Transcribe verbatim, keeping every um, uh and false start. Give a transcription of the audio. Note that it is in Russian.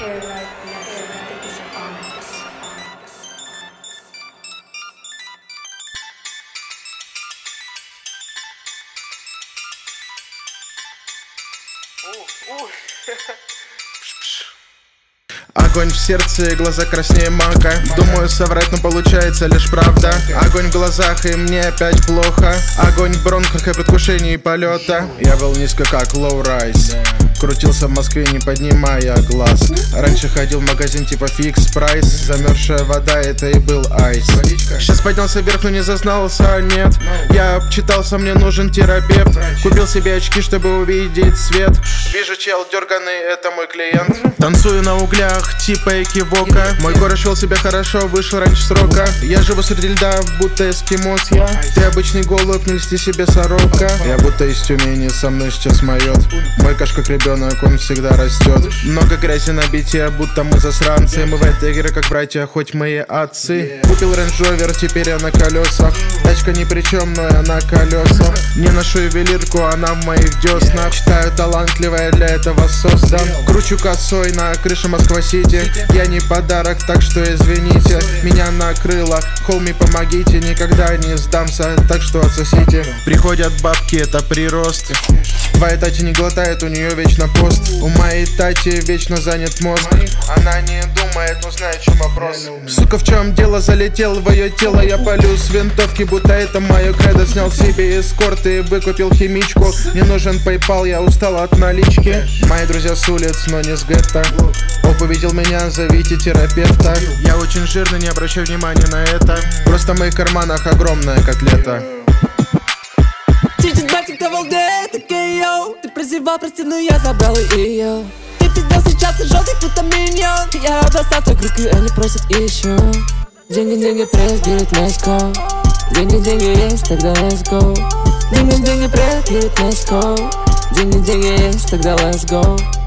Огонь в сердце и глаза краснее мака. Думаю соврать, но получается лишь правда. Огонь в глазах и мне опять плохо. Огонь в бронхах и предвкушении полета. Я был низко как лоу-райз. Крутился в Москве, не поднимая глаз. Раньше ходил в магазин типа фикс прайс. Замерзшая вода, это и был айс. Сейчас поднялся вверх, но не зазнался, нет. Я обчитался, мне нужен терапевт. Купил себе очки, чтобы увидеть свет. Вижу, чел дерганый, это мой клиент. Танцую на углях, типа экивока. Мой город шел себя хорошо, вышел раньше срока. Я живу среди льда, будто эскимос я. Ты обычный голубь, не льсти себе сорока. Я будто из Тюмени, со мной сейчас моет. Мой каш как ребенок, он всегда растет. Много грязи на бите, будто мы засранцы. Мы в этой игре как братья, хоть мы и отцы. Купил Range Rover, теперь я на колесах. Тачка ни при чем, но я на колесах. Не ношу ювелирку, она в моих деснах. Считаю, талантливая для этого создан. Кручу косой на крыше Москва-Сити. Я не подарок, так что извините. Меня накрыло, холми, помогите. Никогда не сдамся, так что отсосите. Приходят бабки, это прирост. Твоя Тати не глотает, у нее вечно пост. У моей Тати вечно занят мозг. Она не думает, но знает, в чем вопрос. Сука, в чем дело, залетел в ее тело. Я палю с винтовки, будто это мое кредо. Снял себе эскорт и выкупил химичку. Не нужен PayPal, я устал от налички. Мои друзья с улиц, но не с гетто. Оп, увидел меня, зовите терапевта. Я очень жирный, не обращай внимания на это. Просто в моих карманах огромная котлета. Чуть-чуть батик на волне, такие йоу. Ты прозевал, прости, но я забрал ее. Ты пиздел сейчас, ты желтый, будто миньон. Я достал так руки, они просят еще. Деньги, деньги, пресс, берет Меско. Деньги, деньги есть, тогда let's go. Деньги, деньги, пресс, берет Меско. Деньги, деньги есть, тогда let's go.